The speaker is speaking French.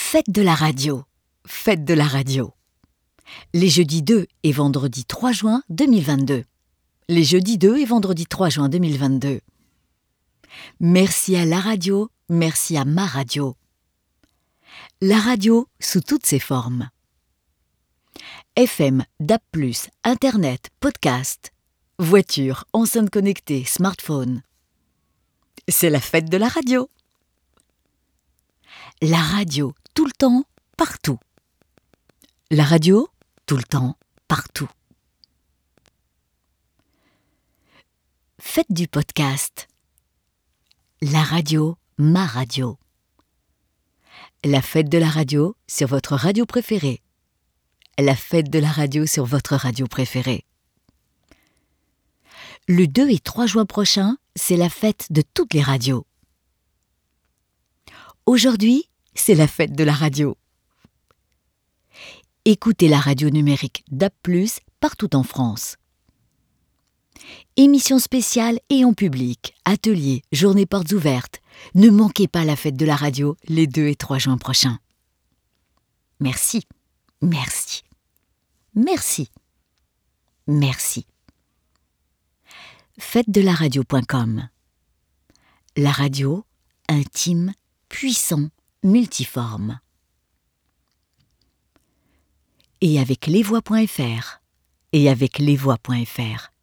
Fête de la radio. Fête de la radio. Les jeudis 2 et vendredi 3 juin 2022. Les jeudis 2 et vendredi 3 juin 2022. Merci à la radio, merci à ma radio. La radio sous toutes ses formes. FM, DAB+, Internet, podcast, voiture, enceinte connectée, smartphone. C'est la fête de la radio. La radio, tout le temps, partout. La radio, tout le temps, partout. Faites du podcast. La radio, ma radio. La fête de la radio sur votre radio préférée. La fête de la radio sur votre radio préférée. Le 2 et 3 juin prochain, c'est la fête de toutes les radios. Aujourd'hui, c'est la fête de la radio. Écoutez la radio numérique DAB+, partout en France. Émissions spéciales et en public, ateliers, journées portes ouvertes. Ne manquez pas la fête de la radio les 2 et 3 juin prochains. Merci, merci, merci, merci. Fêtedelaradio.com. La radio, intime, puissant, multiforme. Et avec lesvoix.fr. Et avec lesvoix.fr.